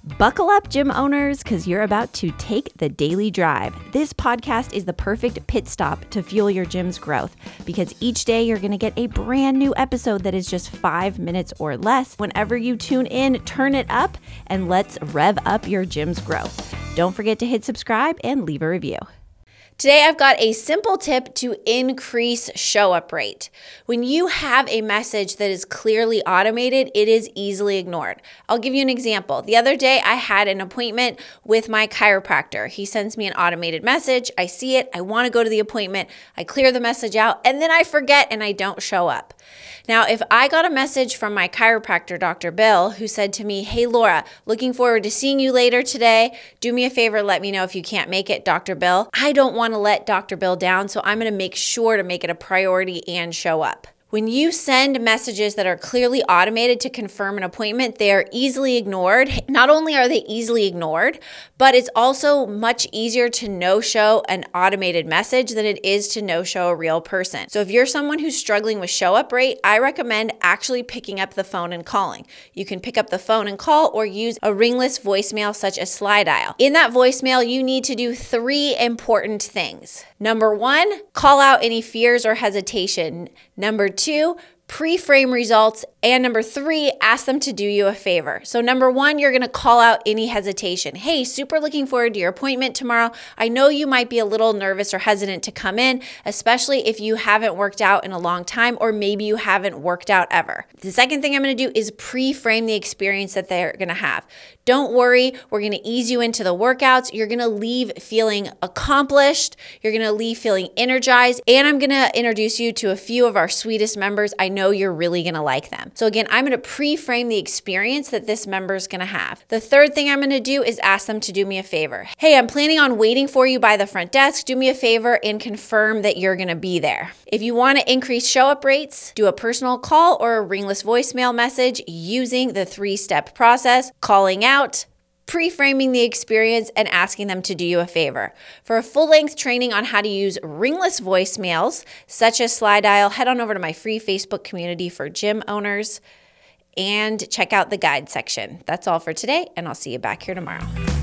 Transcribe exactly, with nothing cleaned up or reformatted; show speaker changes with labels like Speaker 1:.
Speaker 1: Buckle up, gym owners, because you're about to take the daily drive. This podcast is the perfect pit stop to fuel your gym's growth because each day you're going to get a brand new episode that is just five minutes or less. Whenever you tune in, turn it up and let's rev up your gym's growth. Don't forget to hit subscribe and leave a review. Today, I've got a simple tip to increase show-up rate. When you have a message that is clearly automated, it is easily ignored. I'll give you an example. The other day, I had an appointment with my chiropractor. He sends me an automated message. I see it. I want to go to the appointment. I clear the message out, and then I forget and I don't show up. Now, if I got a message from my chiropractor, Doctor Bill, who said to me, "Hey, Laura, looking forward to seeing you later today. Do me a favor, let me know if you can't make it, Doctor Bill." I don't want to let Doctor Bill down, so I'm going to make sure to make it a priority and show up. When you send messages that are clearly automated to confirm an appointment, they are easily ignored. Not only are they easily ignored, but it's also much easier to no-show an automated message than it is to no-show a real person. So if you're someone who's struggling with show-up rate, I recommend actually picking up the phone and calling. You can pick up the phone and call or use a ringless voicemail such as Slide Dial. In that voicemail, you need to do three important things. Number one, call out any fears or hesitation. Number two, pre-frame results. And number three, ask them to do you a favor. So number one, you're going to call out any hesitation. "Hey, super looking forward to your appointment tomorrow. I know you might be a little nervous or hesitant to come in, especially if you haven't worked out in a long time, or maybe you haven't worked out ever." The second thing I'm going to do is pre-frame the experience that they're going to have. Don't worry, we're going to ease you into the workouts. You're going to leave feeling accomplished. You're going to leave feeling energized. And I'm going to introduce you to a few of our sweetest members. I know you're really going to like them. So again, I'm going to pre-frame the experience that this member is going to have. The third thing I'm going to do is ask them to do me a favor. "Hey, I'm planning on waiting for you by the front desk. Do me a favor and confirm that you're going to be there." If you want to increase show-up rates, do a personal call or a ringless voicemail message using the three-step process: calling out, pre-framing the experience, and asking them to do you a favor. For a full-length training on how to use ringless voicemails, such as Slide Dial, head on over to my free Facebook community for gym owners and check out the guide section. That's all for today, and I'll see you back here tomorrow.